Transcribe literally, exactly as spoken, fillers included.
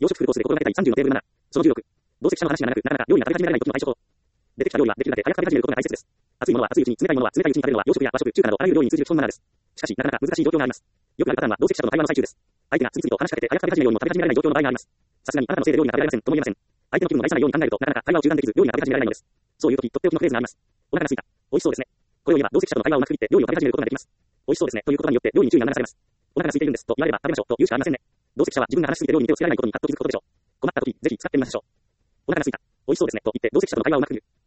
養殖フルコースで心がけたいさんじゅうのテーブルなな。そのじゅうろく。同席者の話にはなく、なかなか料理が食べ始められない時の対処法。出てきた料理はできるだけ早く食べ始めることが大切です。熱いものは熱いうちに、冷たいものは冷たいうちに食べるのは洋食や和食、中華などあらゆる料理に通じる基本マナーです。しかし、なかなか難しい状況があります。よくあるパターンは同席者との会話の最中です。相手が次々と話しかけて早く食べ始めるようにも食べ始められない状況の場合があります。さすがにあなたのせいで料理が食べられませんとも言えません。相手の気分を害さないように考えると、なかなか会話を中断できず、料理が食べ始められないのです。そういう時、とっておきのフレーズがあります。お腹が空いた。美味しそうですね。これを言えば、同席者との会話をうまく区切って料理を食べ始めることができます。美味しそうですねという言葉によって料理に注意が促されます。お腹が空いているんですと言われれば食べましょうと言うしかありませんね。同席者は自分が話しすぎて料理に手をつけられないことにパッと気づくことでしょう。困った時、ぜひ使ってみましょう。お腹が空いた。美味しそうですねと言って同席者との会話をうまく区切る。